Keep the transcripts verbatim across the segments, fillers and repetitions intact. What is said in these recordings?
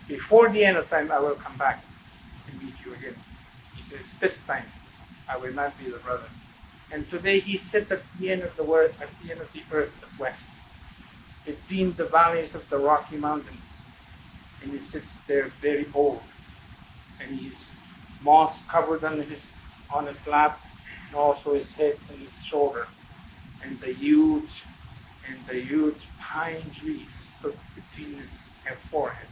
before the end of time, I will come back and meet you again. He says, this time, I will not be the brother. And today he sits at the end of the world, at the end of the earth, at west, between the valleys of the Rocky Mountains. And he sits there very old. And he's moss covered on his on his lap, and also his head and his shoulder. And the huge and the huge pine trees stood between his forehead.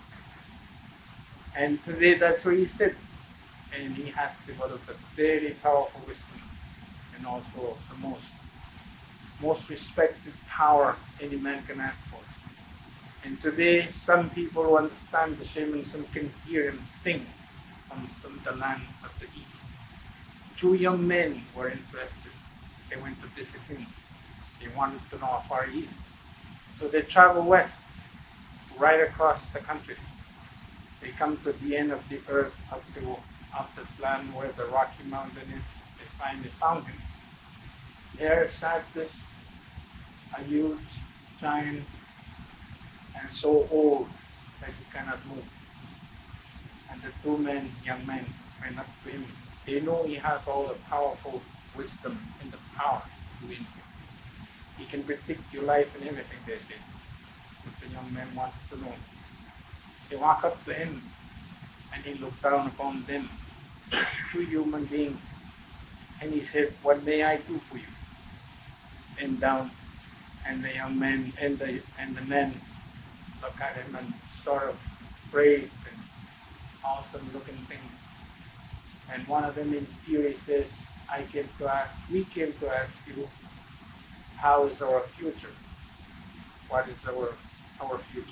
And today that's where he sits. And he has developed a very powerful wisdom and also the most most respected power any man can ask for. And today some people who understand the shamanism can hear him sing from, from the land of the east. Two young men were interested. They went to visit him. They wanted to know how far he is. So they travel west, right across the country. They come to the end of the earth, up to up this land where the Rocky Mountain is. They find a fountain. There sat this a huge giant and so old that he cannot move. And the two men, young men, went up to him. They know he has all the powerful wisdom and the power within him. He can predict your life and everything, they say. But the young man wants to know. They walk up to him and he looked down upon them, two human beings, and he said, what may I do for you? And down, and the young man and the and the men look at him and sort of brave and awesome looking things. And one of them in fury says, I came to ask, we came to ask you, how is our future? What is our our future?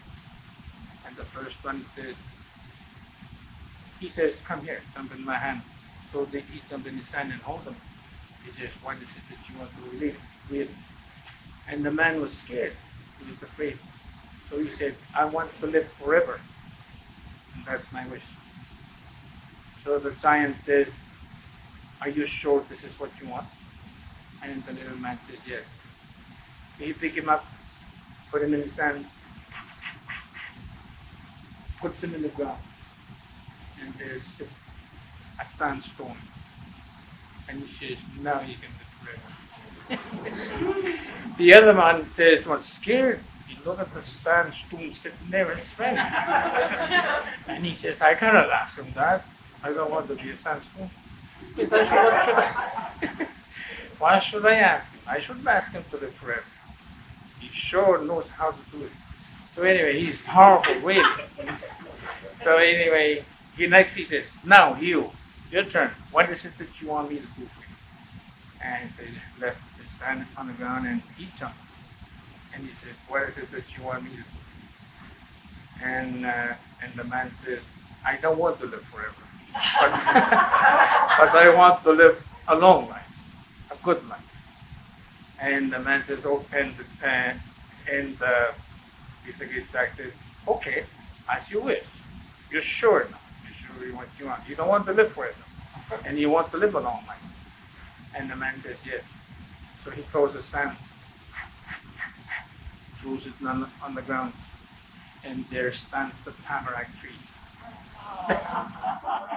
And the first one says, he says, come here, jump in my hand. So they he jumped in his hand and hold him. He says, what is it that you want to live with? And the man was scared. He was afraid. So he said, I want to live forever. And that's my wish. So the giant says, are you sure this is what you want? And the little man says, yes. So he picked him up, put him in his hand, puts him in the ground. And there's a sandstone. And he says, now you can live forever. The other man says, was scared. He looked at the sandstone sitting there in his friend. And he says, I cannot ask him that. I don't want to be a sandstone. He says, what should I? Why should I ask him? I shouldn't ask him to live forever. He sure knows how to do it. So anyway, he's powerful, really. So anyway, he next he says, now you, your turn. What is it that you want me to do for you? And they left his hand on the ground and he jumped. And he says, what is it that you want me to do? And uh, and the man says, I don't want to live forever. But, but I want to live a long life, a good life. And the man says, oh, and, uh, and uh, Mister Gitzak says, okay, as you wish. You're sure now. You're sure what you want. You don't want to live forever. And you want to live a long life. And the man says, yes. So he throws the sand, throws it on the, on the ground, and there stands the tamarack tree.